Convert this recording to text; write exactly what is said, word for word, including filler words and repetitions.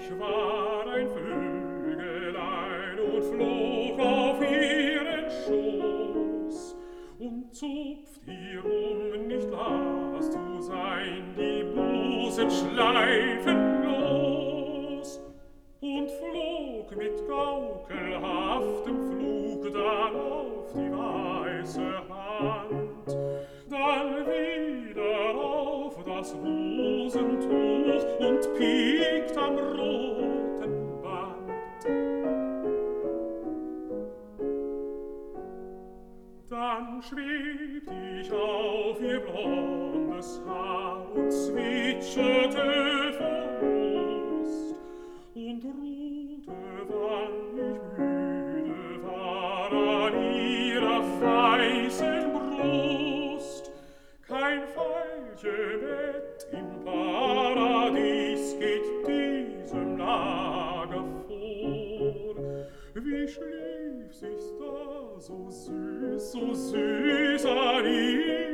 Ich war ein Vögelein und flog auf ihren Schoß und zupft ihr um, nicht las zu sein, die Busenschleifen los und flog mit gaukelhaftem Flug dann auf die weiße Hand, dann wieder auf das Rosentuch und piekt am roten Band. Dann schwebt ich auf ihr blondes Haar und zwitscherte vor Lust und ruhte, wann ich müde war, an ihrer weißen Brust. Kein Veilchenbett im Paradies geht diesem Lager vor. Wie schlief sich's da so süß, so süß an ihr